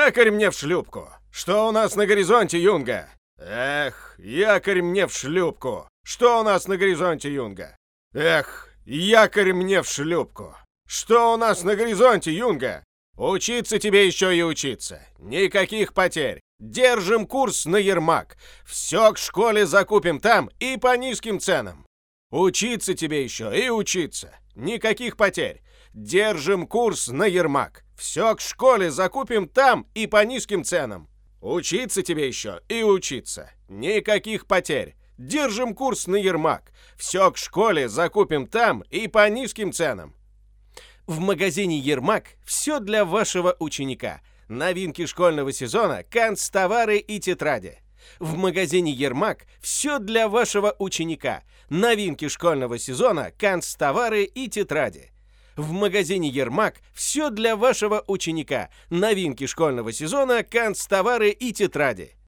якорь мне в шлюпку! Что у нас на горизонте, Юнга? Эх, якорь мне в шлюпку! Что у нас на горизонте, Юнга? Эх, якорь мне в шлюпку! Что у нас на горизонте, Юнга? Учиться тебе еще и учиться. Никаких потерь. Держим курс на Ермак. Все к школе закупим там и по низким ценам. Учиться тебе еще и учиться. Никаких потерь. Держим курс на Ермак. Все к школе закупим там и по низким ценам. Учиться тебе еще и учиться. Никаких потерь. Держим курс на Ермак. Все к школе закупим там и по низким ценам. В магазине «Ермак» все для вашего ученика. Новинки школьного сезона, канцтовары и тетради. В магазине «Ермак» все для вашего ученика. Новинки школьного сезона, канцтовары и тетради. В магазине «Ермак» все для вашего ученика. Новинки школьного сезона, канцтовары и тетради.